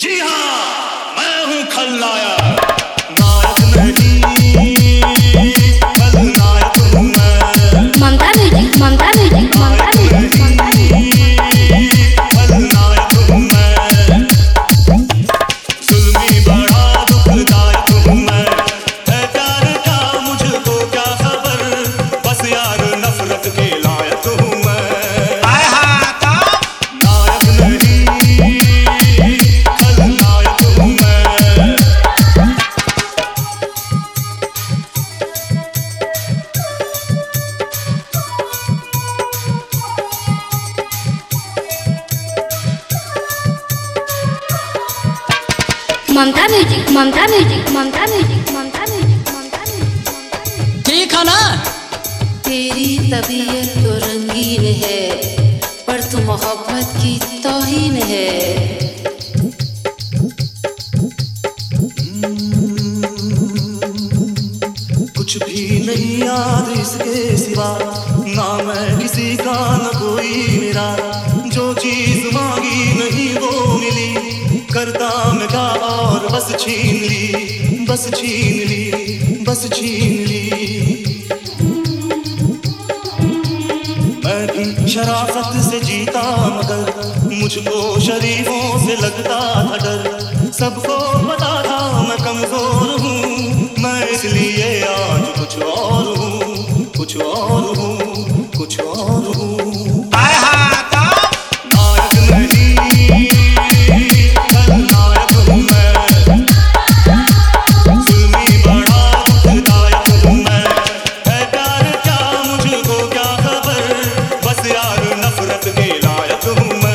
जी हाँ, मैं हूँ खलनायक, नायक नहीं, खलनायक हूँ मैं। Mamta music, Mamta music, Mamta music, Mamta music, खलनायक हूँ मैं। जुल्मी बड़ा दुखदायक हूँ मैं। है प्यार का मुझको क्या खबर, बस यार नफरत के लायक हूँ मैं। नायक नहीं, खलनायक हूँ मैं। Mamta music, Mamta music, Mamta music, Mamta music, Mamta music. ठीक है ना। तेरी तबीयत तो रंगीन है, पर तू मोहब्बत की तौहीन है। कुछ भी नहीं याद इसके सिवा, ना मैं किसी का न कोई मेरा। जो चीज मांगी नहीं वो मिली, करता मैं क्या और बस छीन ली, बस छीन ली, बस छीन ली। मैं भी शराफत से जीता मगर मुझको शरीफों से लगता था डर। सबको पता था मैं कमजोर हूँ, मैं इसलिए आज कुछ और हूँ, कुछ और हूँ, कुछ और हूँ। नायक नहीं, खलनायक हूँ मैं। जुल्मी बड़ा दुखदायक हूँ मैं। है प्यार क्या मुझको क्या खबर, बस यार नफरत के लायक हूँ मैं।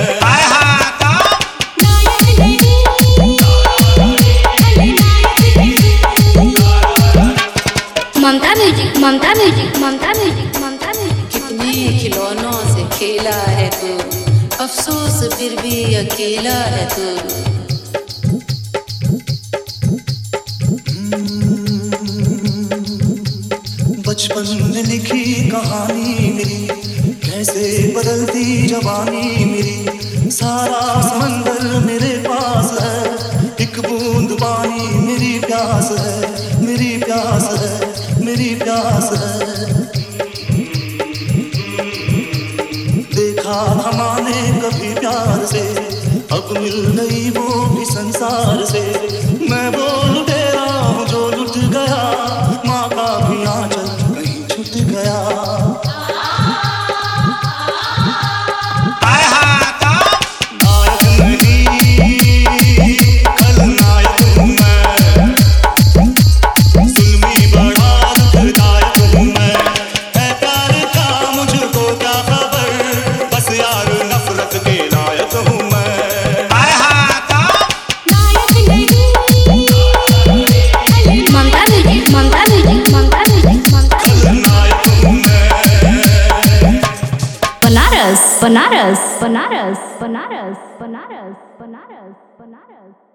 Mamta music, Mamta music, Mamta music, Mamta music. कितने खिलौनों से खेला है तू, अफसोस फिर भी अकेला है तू। बचपन में लिखी कहानी मेरी, कैसे बदलती जवानी मेरी। सारा समंदर मेरे पास है, एक बूंद पानी मेरी प्यास है, मेरी प्यास है, मेरी प्यास है। देखा हमारे कभी प्यार से, अब मिल गई वो भी संसार से। मैं वो लुटेरा हूँ जो लुट गया, माँ का भी आंचल कहीं छूट गया। नायक नहीं, खलनायक हूँ मैं। जुल्मी बड़ा दुखदायक हूँ मैं। है प्यार का मुझको क्या खबर, बस यार नफरत के लायक हूँ मैं। Mamta music, Mamta music, Mamta music, Mamta music. खलनायक हूँ मैं। बनारस, बनारस, बनारस, बनारस, बनारस, बनारस, बनारस।